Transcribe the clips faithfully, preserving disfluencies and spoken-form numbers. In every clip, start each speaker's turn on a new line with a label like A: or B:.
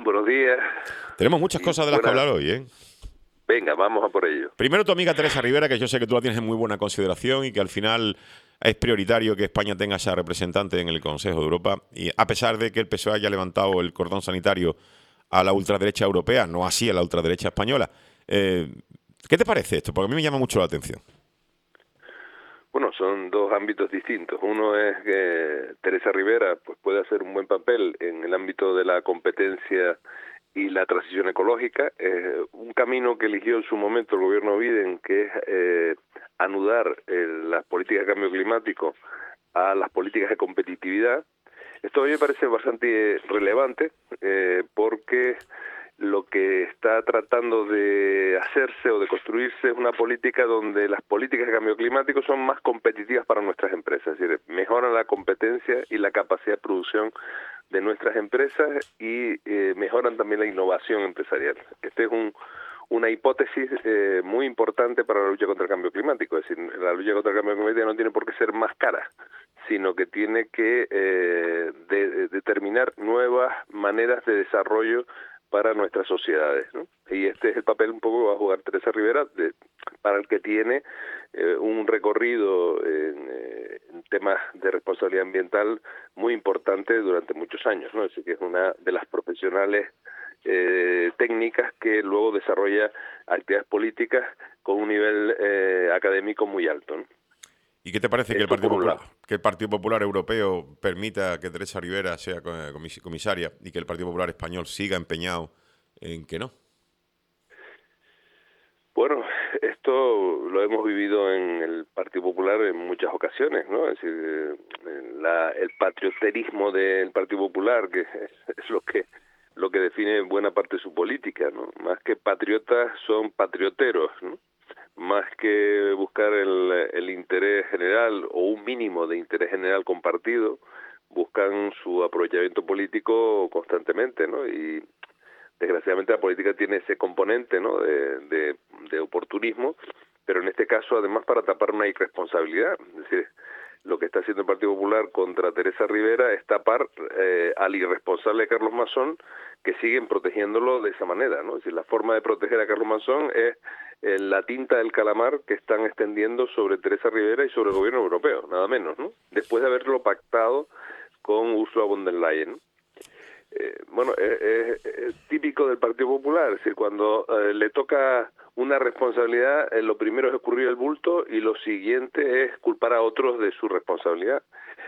A: buenos días.
B: Tenemos muchas
A: Y
B: cosas de las que
A: buenas-
B: hablar hoy, ¿eh?
A: Venga, vamos a por ello.
B: Primero, tu amiga Teresa Rivera, que yo sé que tú la tienes en muy buena consideración y que al final es prioritario que España tenga esa representante en el Consejo de Europa. Y a pesar de que el P S O E haya levantado el cordón sanitario a la ultraderecha europea, no así a la ultraderecha española. Eh, ¿Qué te parece esto? Porque a mí me llama mucho la atención.
A: Bueno, son dos ámbitos distintos. Uno es que Teresa Rivera pues, puede hacer un buen papel en el ámbito de la competencia y la transición ecológica. Eh, un camino que eligió en su momento el gobierno Biden, que es eh, anudar eh, las políticas de cambio climático a las políticas de competitividad. Esto a mí me parece bastante relevante eh, porque lo que está tratando de hacerse o de construirse es una política donde las políticas de cambio climático son más competitivas para nuestras empresas, es decir, mejoran la competencia y la capacidad de producción de nuestras empresas y eh, mejoran también la innovación empresarial. Este es un una hipótesis eh, muy importante para la lucha contra el cambio climático. Es decir, la lucha contra el cambio climático no tiene por qué ser más cara, sino que tiene que eh, de, de determinar nuevas maneras de desarrollo para nuestras sociedades, ¿no? Y este es el papel un poco que va a jugar Teresa Rivera, de, para el que tiene eh, un recorrido en, eh, en temas de responsabilidad ambiental muy importante durante muchos años, ¿no? Es decir, que es una de las profesionales Eh, técnicas que luego desarrolla actividades políticas con un nivel eh, académico muy alto, ¿no?
B: ¿Y qué te parece que el,
A: Esto
B: Partido
A: por un
B: Popular,
A: lado.
B: que el Partido Popular Europeo permita que Teresa Rivera sea comis- comisaria y que el Partido Popular Español siga empeñado en que no?
A: Bueno, esto lo hemos vivido en el Partido Popular en muchas ocasiones, ¿no? Es decir, eh, la, el patrioterismo del Partido Popular, que es, es lo que lo que define buena parte de su política, ¿no? Más que patriotas son patrioteros, ¿no? Más que buscar el, el interés general o un mínimo de interés general compartido, buscan su aprovechamiento político constantemente, ¿no? Y desgraciadamente la política tiene ese componente, ¿no? de, de, de oportunismo, pero en este caso además para tapar una irresponsabilidad. Es decir, lo que está haciendo el Partido Popular contra Teresa Rivera es tapar eh, al irresponsable Carlos Mazón, que siguen protegiéndolo de esa manera, ¿no? Es decir, la forma de proteger a Carlos Mazón es eh, la tinta del calamar que están extendiendo sobre Teresa Rivera y sobre el gobierno europeo, nada menos, ¿no? Después de haberlo pactado con Ursula von der Leyen, ¿no? Eh, bueno, es eh, eh, típico del Partido Popular, es decir, cuando eh, le toca una responsabilidad, eh, lo primero es escurrir el bulto y lo siguiente es culpar a otros de su responsabilidad.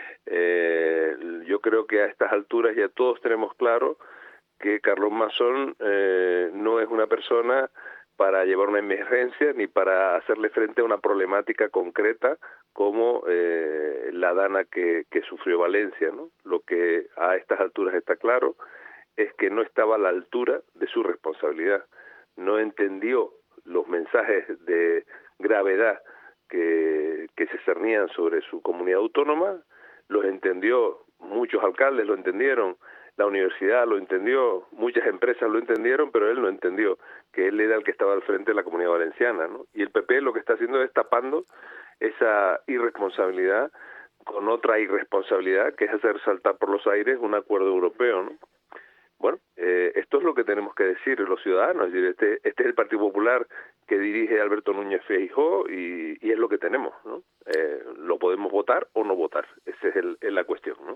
A: Eh, yo creo que a estas alturas ya todos tenemos claro que Carlos Mazón eh, no es una persona para llevar una emergencia ni para hacerle frente a una problemática concreta como eh, la dana que, que sufrió Valencia, ¿no? Lo que a estas alturas está claro es que no estaba a la altura de su responsabilidad, no entendió los mensajes de gravedad que, que se cernían sobre su comunidad autónoma, los entendió, muchos alcaldes lo entendieron, la universidad lo entendió, muchas empresas lo entendieron, pero él no entendió que él era el que estaba al frente de la Comunidad Valenciana, ¿no? Y el P P lo que está haciendo es tapando esa irresponsabilidad con otra irresponsabilidad, que es hacer saltar por los aires un acuerdo europeo, ¿no? Bueno, eh, esto es lo que tenemos que decir los ciudadanos, es decir, este, este es el Partido Popular que dirige Alberto Núñez Feijóo y, y es lo que tenemos, ¿no? Eh, lo podemos votar o no votar, esa es, el, es la cuestión, ¿no?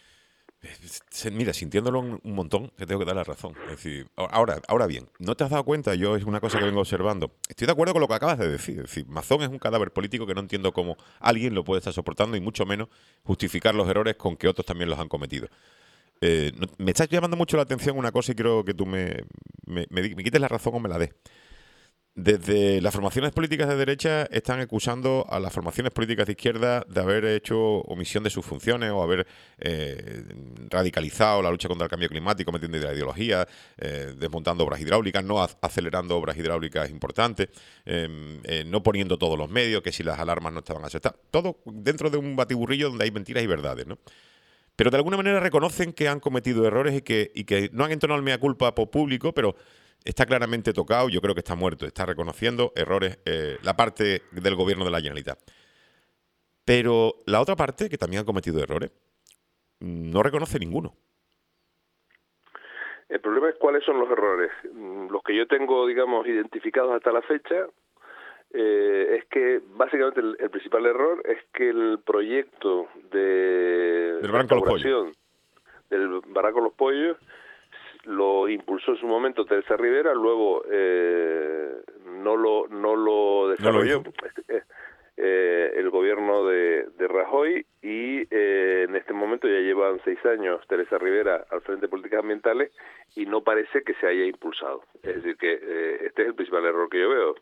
B: Mira, sintiéndolo un un montón, te tengo que dar la razón. Es decir, ahora, ahora bien, ¿no te has dado cuenta? Yo es una cosa que vengo observando. Estoy de acuerdo con lo que acabas de decir. Es decir, Mazón es un cadáver político que no entiendo cómo alguien lo puede estar soportando y mucho menos justificar los errores con que otros también los han cometido. Eh, no- me está llamando mucho la atención una cosa y quiero que tú me, me, me di- me quites la razón o me la des. Desde las formaciones políticas de derecha están acusando a las formaciones políticas de izquierda de haber hecho omisión de sus funciones o haber eh, radicalizado la lucha contra el cambio climático metiendo la ideología, eh, desmontando obras hidráulicas, no ac- acelerando obras hidráulicas importantes, eh, eh, no poniendo todos los medios, que si las alarmas no estaban aceptadas. Todo dentro de un batiburrillo donde hay mentiras y verdades, ¿no? Pero de alguna manera reconocen que han cometido errores y que, y que no han entonado el mea culpa por público, pero está claramente tocado, yo creo que está muerto, está reconociendo errores eh, la parte del gobierno de la Generalitat. Pero la otra parte, que también ha cometido errores, no reconoce ninguno.
A: El problema es cuáles son los errores. Los que yo tengo, digamos, identificados hasta la fecha, eh, es que básicamente el, el principal error es que el proyecto de
B: del Barranco Los
A: restauración del Barranco Los Pollos lo impulsó en su momento Teresa Rivera, luego eh, no lo no lo desarrolló
B: no lo
A: eh, el gobierno de, de Rajoy y eh, en este momento ya llevan seis años Teresa Rivera al frente de políticas ambientales y no parece que se haya impulsado. Es decir, que eh, este es el principal error que yo veo,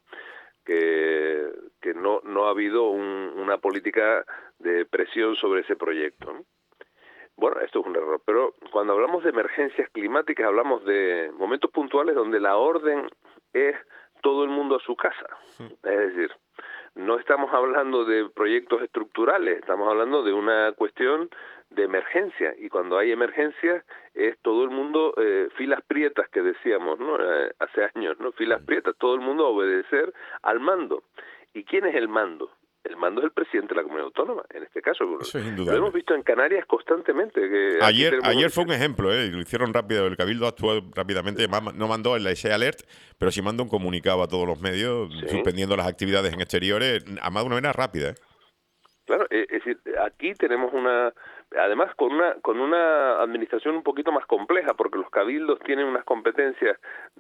A: que, que no, no ha habido un, una política de presión sobre ese proyecto, ¿no? Bueno, esto es un error, pero cuando hablamos de emergencias climáticas hablamos de momentos puntuales donde la orden es todo el mundo a su casa. Es decir, no estamos hablando de proyectos estructurales, estamos hablando de una cuestión de emergencia, y cuando hay emergencia es todo el mundo, eh, filas prietas que decíamos, ¿no? Eh, hace años, ¿no? Filas prietas, todo el mundo a obedecer al mando. ¿Y quién es el mando? El mando es el presidente de la comunidad autónoma, en este caso.
B: Eso es indudable.
A: Lo hemos visto en Canarias constantemente. Que
B: ayer ayer fue un ejemplo, ¿eh? Lo hicieron rápido, el Cabildo actuó rápidamente, no mandó el S Alert, pero sí mandó un comunicado a todos los medios, sí, suspendiendo las actividades en exteriores, además de una manera rápida, ¿eh? Claro,
A: es decir, aquí tenemos una, además con una con una administración un poquito más compleja, porque los cabildos tienen unas competencias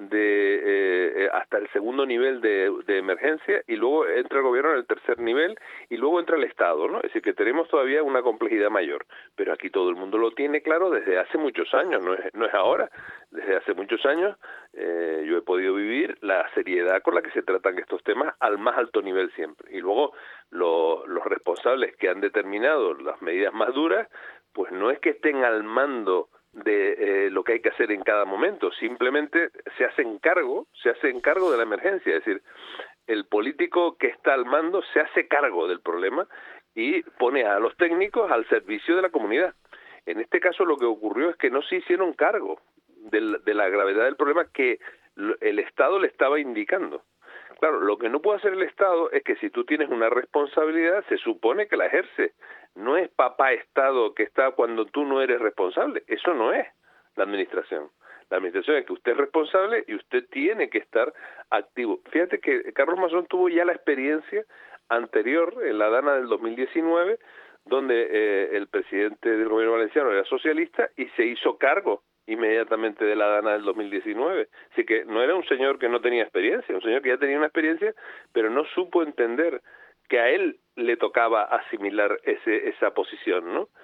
A: de eh, hasta el segundo nivel de, de emergencia, y luego entra el gobierno en el tercer nivel, y luego entra el Estado, ¿no? Es decir, que tenemos todavía una complejidad mayor, pero aquí todo el mundo lo tiene claro desde hace muchos años, no es, no es ahora, desde hace muchos años eh, yo he podido vivir la seriedad con la que se tratan estos temas al más alto nivel siempre, y luego lo, los responsables que han determinado las medidas más duras, pues no es que estén al mando de eh, lo que hay que hacer en cada momento, simplemente se hacen cargo, se hacen cargo de la emergencia, es decir, el político que está al mando se hace cargo del problema y pone a los técnicos al servicio de la comunidad. En este caso lo que ocurrió es que no se hicieron cargo de, de la gravedad del problema que el Estado le estaba indicando. Claro, lo que no puede hacer el Estado es que si tú tienes una responsabilidad, se supone que la ejerce. No es papá Estado que está cuando tú no eres responsable. Eso no es la administración. La administración es que usted es responsable y usted tiene que estar activo. Fíjate que Carlos Mazón tuvo ya la experiencia anterior, en la Dana del dos mil diecinueve, donde eh, el presidente del gobierno valenciano era socialista y se hizo cargo inmediatamente de la Dana del dos mil diecinueve. Así que no era un señor que no tenía experiencia, un señor que ya tenía una experiencia, pero no supo entender que a él le tocaba asimilar ese, esa posición, ¿no?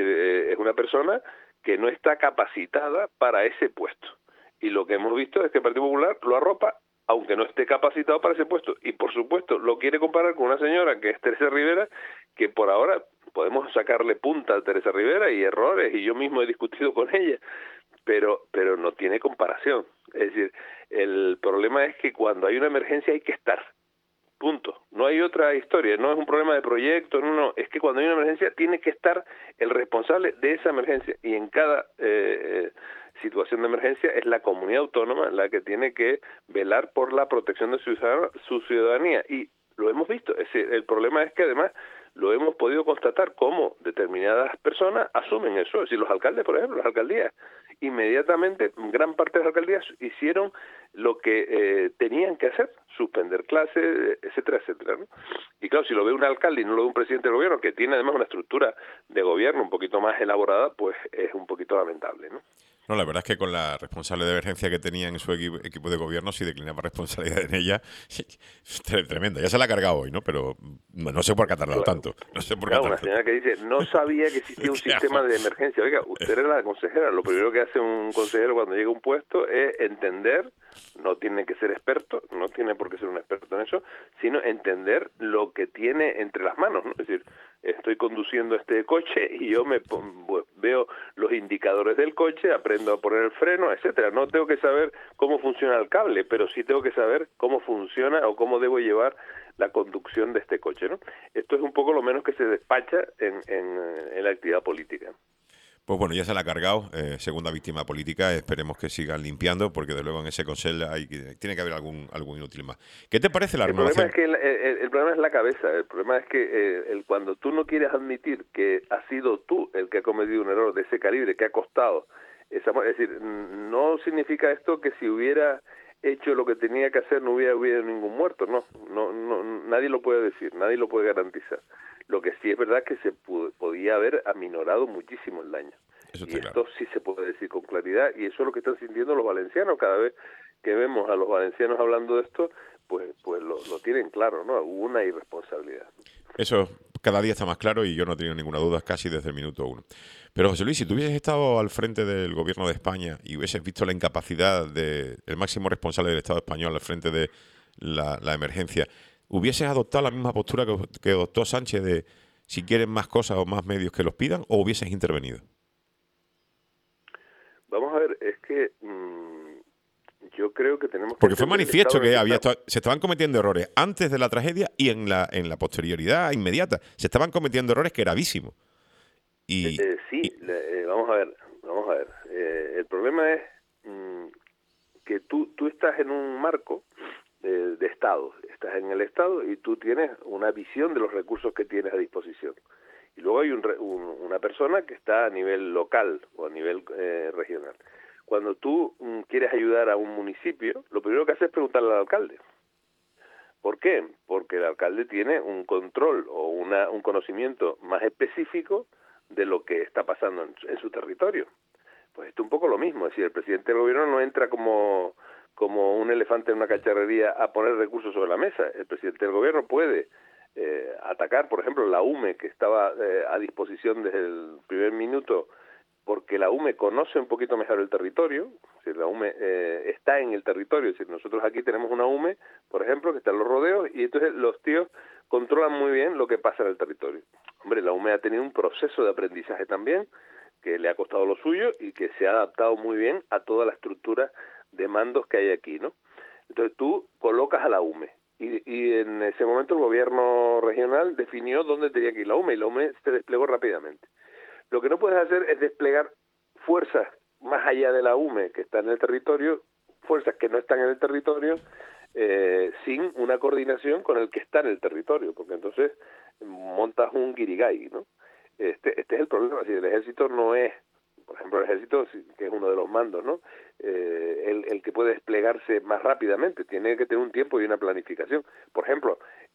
A: Es una persona que no está capacitada para ese puesto. Y lo que hemos visto es que el Partido Popular lo arropa, aunque no esté capacitado para ese puesto. Y, por supuesto, lo quiere comparar con una señora que es Teresa Rivera, que por ahora podemos sacarle punta a Teresa Rivera y errores, y yo mismo he discutido con ella, pero pero no tiene comparación. Es decir, el problema es que cuando hay una emergencia hay que estar, punto. No hay otra historia, no es un problema de proyecto, no, no, es que cuando hay una emergencia tiene que estar el responsable de esa emergencia, y en cada eh, situación de emergencia es la comunidad autónoma la que tiene que velar por la protección de su, su ciudadanía, y lo hemos visto. Es decir, el problema es que además lo hemos podido constatar cómo determinadas personas asumen eso. Es decir, los alcaldes, por ejemplo, las alcaldías, inmediatamente, gran parte de las alcaldías hicieron lo que eh, tenían que hacer, suspender clases, etcétera, etcétera, ¿no? Y claro, si lo ve un alcalde y no lo ve un presidente del gobierno, que tiene además una estructura de gobierno un poquito más elaborada, pues es un poquito lamentable, ¿no?
B: No, la verdad es que con la responsable de emergencia que tenía en su equipo, equipo de gobierno, si declinaba responsabilidad en ella, es tremenda. Ya se la ha cargado hoy, ¿no? Pero no sé por qué ha tardado
A: claro.
B: tanto. No sé por qué
A: claro,
B: ha
A: una señora que dice, no sabía que existía un sistema de emergencia. Oiga, usted era la consejera. Lo primero que hace un consejero cuando llega a un puesto es entender, no tiene que ser experto, no tiene por qué ser un experto en eso, sino entender lo que tiene entre las manos, ¿no? Es decir, estoy conduciendo este coche y yo me pongo, veo los indicadores del coche, aprendo a poner el freno, etcétera. No tengo que saber cómo funciona el cable, pero sí tengo que saber cómo funciona o cómo debo llevar la conducción de este coche, ¿no? Esto es un poco lo menos que se despacha en, en, en la actividad política.
B: Pues bueno, ya se la ha cargado, eh, segunda víctima política. Esperemos que sigan limpiando, porque de luego en ese consejo hay, tiene que haber algún algún inútil más. ¿Qué te parece la
A: el
B: renovación?
A: Problema es que el, el, el problema es la cabeza. El problema es que eh, el, cuando tú no quieres admitir que has sido tú el que ha cometido un error de ese calibre, que ha costado esa, es decir, no significa esto que si hubiera hecho lo que tenía que hacer no hubiera habido ningún muerto, no, no, no, nadie lo puede decir, nadie lo puede garantizar. Lo que sí es verdad es que se pudo, podía haber aminorado muchísimo el daño.
B: Eso
A: Y
B: está
A: esto
B: claro.
A: sí se puede decir con claridad, y eso es lo que están sintiendo los valencianos. Cada vez que vemos a los valencianos hablando de esto, pues pues lo, lo tienen claro, ¿no? Hubo una irresponsabilidad.
B: Eso cada día está más claro y yo no tengo ninguna duda casi desde el minuto uno. Pero José Luis, si tú hubieses estado al frente del gobierno de España y hubieses visto la incapacidad del máximo responsable del Estado español al frente de la, la emergencia, ¿hubieses adoptado la misma postura que, que adoptó Sánchez de si quieren más cosas o más medios que los pidan, o hubieses intervenido?
A: Vamos a ver, es que mmm, yo creo que tenemos que...
B: Porque fue manifiesto que había estado, se estaban cometiendo errores antes de la tragedia y en la en la posterioridad inmediata. Se estaban cometiendo errores gravísimos. Y,
A: eh, sí,
B: y
A: eh, vamos a ver, vamos a ver. Eh, el problema es mmm, que tú, tú estás en un marco de, de Estado, estás en el Estado y tú tienes una visión de los recursos que tienes a disposición. Y luego hay un, un, una persona que está a nivel local o a nivel eh, regional. Cuando tú mm, quieres ayudar a un municipio, lo primero que haces es preguntarle al alcalde. ¿Por qué? Porque el alcalde tiene un control o una, un conocimiento más específico de lo que está pasando en, en su territorio. Pues esto es un poco lo mismo, es decir, el presidente del gobierno no entra como, como un elefante en una cacharrería a poner recursos sobre la mesa. El presidente del gobierno puede eh, atacar, por ejemplo, la U M E, que estaba eh, a disposición desde el primer minuto, porque la U M E conoce un poquito mejor el territorio, es decir, la U M E eh, está en el territorio, es decir, nosotros aquí tenemos una U M E, por ejemplo, que está en los rodeos, y entonces los tíos controlan muy bien lo que pasa en el territorio. Hombre, la U M E ha tenido un proceso de aprendizaje también, que le ha costado lo suyo y que se ha adaptado muy bien a toda la estructura de mandos que hay aquí, ¿no? Entonces tú colocas a la U M E y, y en ese momento el gobierno regional definió dónde tenía que ir la U M E y la U M E se desplegó rápidamente. Lo que no puedes hacer es desplegar fuerzas más allá de la U M E que está en el territorio, fuerzas que no están en el territorio, eh, sin una coordinación con el que está en el territorio, porque entonces montas un guirigay, ¿no? Este, este es el problema, si el ejército no es, por ejemplo, el ejército, que es uno de los mandos, ¿no? Eh, el, el que puede desplegarse más rápidamente, tiene que tener un tiempo y una planificación. Por ejemplo,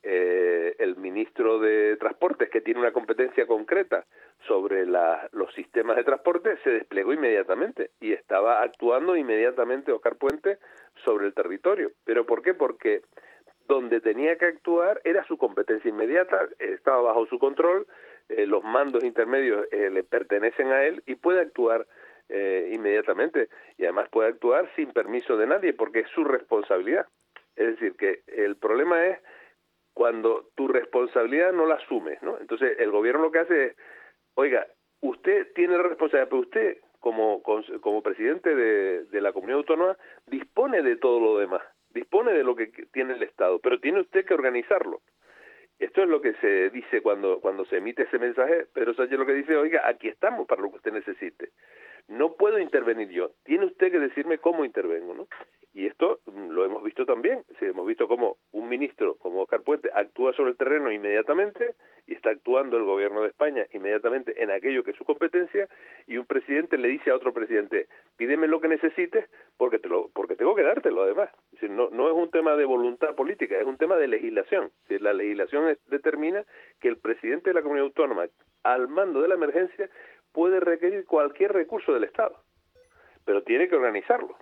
A: eh, el ministro de Transportes, que tiene una competencia concreta sobre la, los sistemas de transporte, se desplegó inmediatamente y estaba actuando inmediatamente Óscar Puente sobre el territorio. ¿Pero por qué? Porque donde tenía que actuar era su competencia inmediata, estaba bajo su control, eh, los mandos intermedios eh, le pertenecen a él y puede actuar eh, inmediatamente, y además puede actuar sin permiso de nadie porque es su responsabilidad. Es decir, que el problema es cuando tu responsabilidad no la asumes, ¿no? Entonces el gobierno lo que hace es, oiga, usted tiene la responsabilidad, pero usted como, como presidente de, de la comunidad autónoma dispone de todo lo demás, dispone de lo que tiene el Estado, pero tiene usted que organizarlo. Esto es lo que se dice cuando, cuando se emite ese mensaje. Pedro Sánchez lo que dice, oiga, aquí estamos para lo que usted necesite. No puedo intervenir yo, tiene usted que decirme cómo intervengo, ¿no? Y esto lo hemos visto también, sí, hemos visto cómo un ministro como Óscar Puente actúa sobre el terreno inmediatamente y está actuando el gobierno de España inmediatamente en aquello que es su competencia, y un presidente le dice a otro presidente, pídeme lo que necesites porque te lo porque tengo que dártelo además. Es decir, no, no es un tema de voluntad política, es un tema de legislación. Es decir, la legislación es, determina que el presidente de la comunidad autónoma, al mando de la emergencia, puede requerir cualquier recurso del Estado, pero tiene que organizarlo.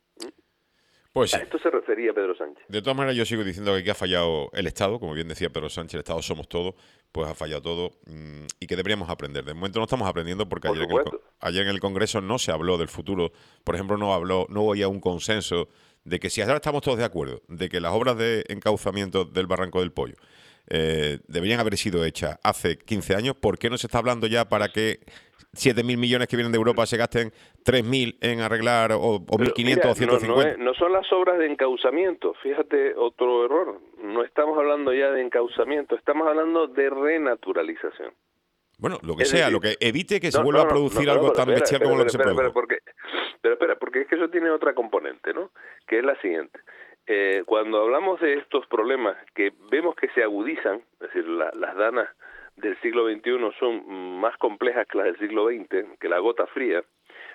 B: Pues sí.
A: A esto se refería Pedro Sánchez.
B: De todas maneras, yo sigo diciendo que aquí ha fallado el Estado, como bien decía Pedro Sánchez, el Estado somos todos, pues ha fallado todo, mmm, y que deberíamos aprender. De momento no estamos aprendiendo porque
A: Por
B: ayer en, el, ayer en el Congreso no se habló del futuro. Por ejemplo, no habló, no había un consenso de que si ahora estamos todos de acuerdo, de que las obras de encauzamiento del Barranco del Pollo eh, deberían haber sido hechas hace quince años, ¿por qué no se está hablando ya para que siete mil millones que vienen de Europa se gasten tres mil en arreglar o, o mil quinientos o ciento cincuenta?
A: No, no, es, no son las obras de encauzamiento, fíjate otro error, no estamos hablando ya de encauzamiento, estamos hablando de renaturalización.
B: Bueno, lo que
A: es
B: sea,
A: decir,
B: lo que evite que
A: no,
B: se vuelva
A: no, no,
B: a producir
A: no,
B: algo
A: no,
B: tan
A: espera,
B: bestial
A: espera,
B: como lo que
A: espera,
B: se produjo.
A: Espera, porque, pero espera, porque es que eso tiene otra componente, ¿no? Que es la siguiente. Eh, cuando hablamos de estos problemas que vemos que se agudizan, es decir, la, las danas del siglo veintiuno son más complejas que las del siglo veinte, que la gota fría,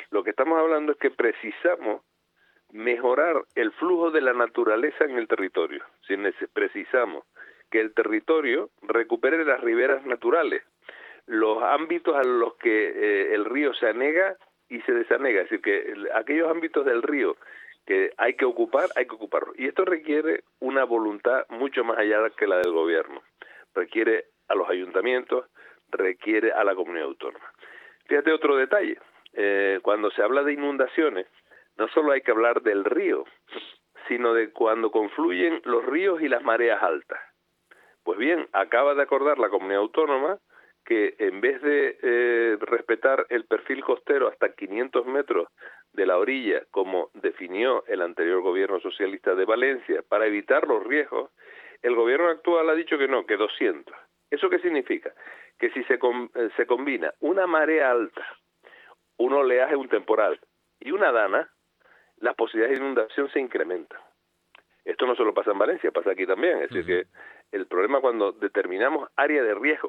A: Lo que estamos hablando es que precisamos mejorar el flujo de la naturaleza en el territorio. Si precisamos que el territorio recupere las riberas naturales, los ámbitos a los que eh, el río se anega y se desanega, es decir, que el, aquellos ámbitos del río que hay que ocupar, hay que ocuparlos. Y esto requiere una voluntad mucho más allá que la del gobierno. Requiere a los ayuntamientos, requiere a la comunidad autónoma. Fíjate otro detalle, eh, cuando se habla de inundaciones, no solo hay que hablar del río, sino de cuando confluyen los ríos y las mareas altas. Pues bien, acaba de acordar la comunidad autónoma que en vez de eh, respetar el perfil costero hasta quinientos metros de la orilla, como definió el anterior gobierno socialista de Valencia, para evitar los riesgos, el gobierno actual ha dicho que no, que doscientos. ¿Eso qué significa? Que si se, com eh, se combina una marea alta, un oleaje, un temporal y una dana, las posibilidades de inundación se incrementan. Esto no solo pasa en Valencia, pasa aquí también. Es decir, que el problema cuando determinamos área de riesgo,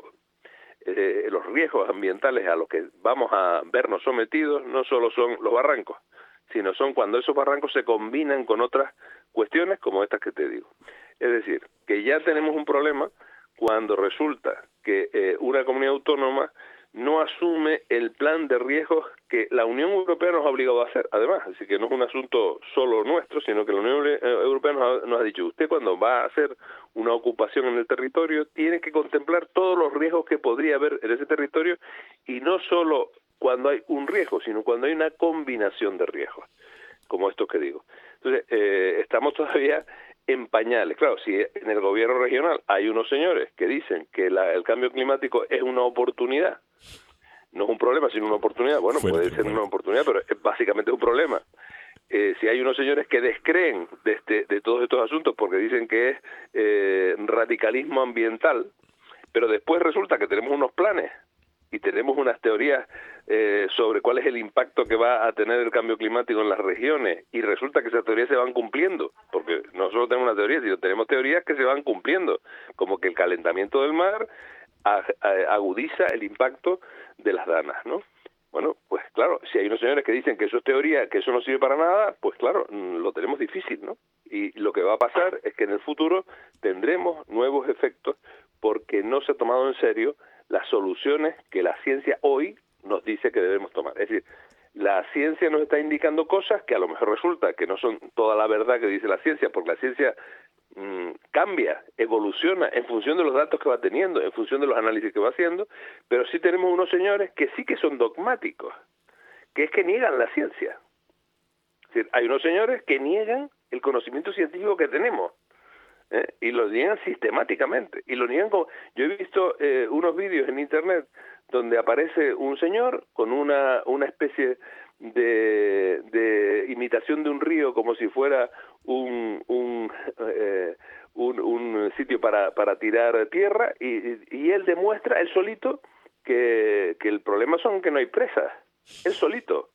A: eh, los riesgos ambientales a los que vamos a vernos sometidos no solo son los barrancos, sino son cuando esos barrancos se combinan con otras cuestiones como estas que te digo. Es decir, que ya tenemos un problema cuando resulta que eh, una comunidad autónoma no asume el plan de riesgos que la Unión Europea nos ha obligado a hacer. Además, así que no es un asunto solo nuestro, sino que la Unión Europea nos ha, nos ha dicho, usted cuando va a hacer una ocupación en el territorio tiene que contemplar todos los riesgos que podría haber en ese territorio, y no solo cuando hay un riesgo, sino cuando hay una combinación de riesgos, como estos que digo. Entonces, eh, estamos todavía en pañales. Claro, si en el gobierno regional hay unos señores que dicen que la, el cambio climático es una oportunidad, no es un problema, sino una oportunidad, bueno, Fuerte, puede ser bueno. una oportunidad, pero es básicamente un problema. Eh, si hay unos señores que descreen de, este, de todos estos asuntos porque dicen que es eh, radicalismo ambiental, pero después resulta que tenemos unos planes y tenemos unas teorías eh, sobre cuál es el impacto que va a tener el cambio climático en las regiones, y resulta que esas teorías se van cumpliendo, porque no solo tenemos una teoría, sino tenemos teorías que se van cumpliendo, como que el calentamiento del mar agudiza el impacto de las danas, ¿no? Bueno, pues claro, si hay unos señores que dicen que eso es teoría, que eso no sirve para nada, pues claro, lo tenemos difícil, ¿no? Y lo que va a pasar es que en el futuro tendremos nuevos efectos porque no se ha tomado en serio las soluciones que la ciencia hoy nos dice que debemos tomar. Es decir, la ciencia nos está indicando cosas que a lo mejor resulta que no son toda la verdad que dice la ciencia, porque la ciencia mmm, cambia, evoluciona en función de los datos que va teniendo, en función de los análisis que va haciendo, pero sí tenemos unos señores que sí que son dogmáticos, que es que niegan la ciencia. Es decir, hay unos señores que niegan el conocimiento científico que tenemos, ¿eh? Y lo niegan sistemáticamente, y lo niegan como... Yo he visto eh, unos vídeos en internet donde aparece un señor con una, una especie de, de imitación de un río, como si fuera un, un, eh, un, un sitio para, para tirar tierra, y, y él demuestra, él solito, que, que el problema son que no hay presas, él solito.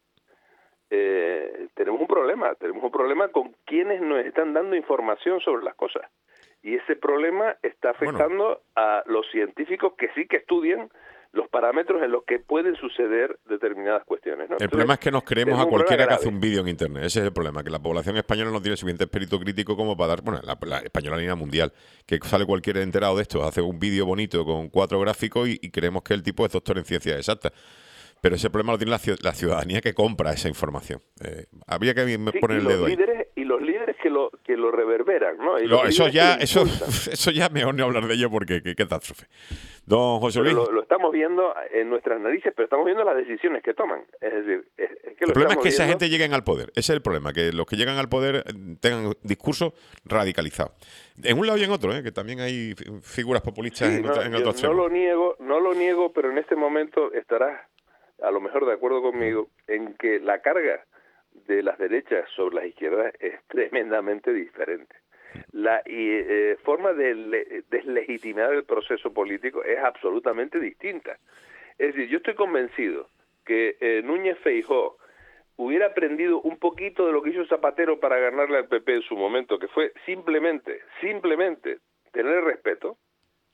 A: Eh, tenemos un problema, tenemos un problema con quienes nos están dando información sobre las cosas, y ese problema está afectando bueno. a los científicos que sí que estudian los parámetros en los que pueden suceder determinadas cuestiones, ¿no?
B: El Entonces, problema es que nos creemos a cualquiera que hace un vídeo en internet. Ese es el problema, que la población española no tiene suficiente espíritu crítico como para dar, bueno, la, la española a nivel mundial, que sale cualquiera enterado de esto, hace un vídeo bonito con cuatro gráficos y, y creemos que el tipo es doctor en ciencias exactas. Pero ese problema lo tiene la, la ciudadanía que compra esa información. Eh, habría que sí, poner el dedo
A: líderes, ahí. Y los líderes que lo que lo reverberan, ¿no? Y
B: lo, eso ya eso, eso ya mejor no hablar de ello porque qué catástrofe. Don José Luis.
A: Lo, lo estamos viendo en nuestras narices, pero estamos viendo las decisiones que toman. Es decir, es, es que
B: el problema es que viendo... esa gente llegue al poder. Ese es el problema, que los que llegan al poder tengan discursos radicalizados. En un lado y en otro, ¿eh? Que también hay figuras populistas sí, en,
A: no,
B: en otros
A: No lo niego, no lo niego, pero en este momento estarás a lo mejor de acuerdo conmigo en que la carga de las derechas sobre las izquierdas es tremendamente diferente. La y, eh, forma de le, deslegitimar el proceso político es absolutamente distinta. Es decir, yo estoy convencido que eh, Núñez Feijóo hubiera aprendido un poquito de lo que hizo Zapatero para ganarle al P P en su momento, que fue simplemente, simplemente tener respeto,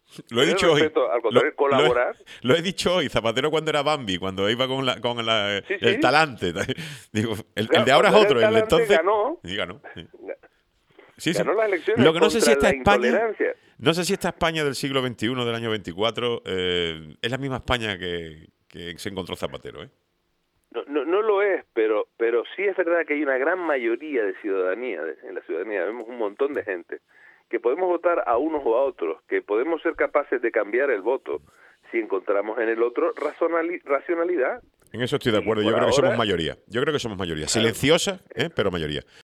B: Lo he
A: Tener
B: dicho hoy.
A: respeto, al contrario,
B: Lo,
A: colaborar.
B: Lo he, lo he dicho hoy. Zapatero cuando era Bambi, cuando iba con, la, con la,
A: Sí,
B: el
A: sí.
B: talante. Digo, el,
A: Claro,
B: el de ahora es
A: cuando
B: otro.
A: era
B: El de
A: talante,
B: entonces.
A: ganó.
B: Y ganó. Sí. Sí, sí.
A: Ganó las elecciones
B: Lo que no sé si
A: contra
B: esta
A: la
B: España.
A: intolerancia.
B: No sé si esta España del siglo veintiuno, del año veinticuatro, eh, es la misma España que, que se encontró Zapatero, ¿eh?
A: No, no, no lo es, pero pero sí es verdad que hay una gran mayoría de ciudadanía, de- en la ciudadanía vemos un montón de gente, que podemos votar a unos o a otros, que podemos ser capaces de cambiar el voto si encontramos en el otro razonali- racionalidad.
B: En eso estoy de
A: Y
B: acuerdo.
A: por
B: Yo creo que
A: ahora,
B: somos mayoría. Yo creo que somos mayoría.
A: claro,
B: Silenciosa, ¿eh? Pero mayoría.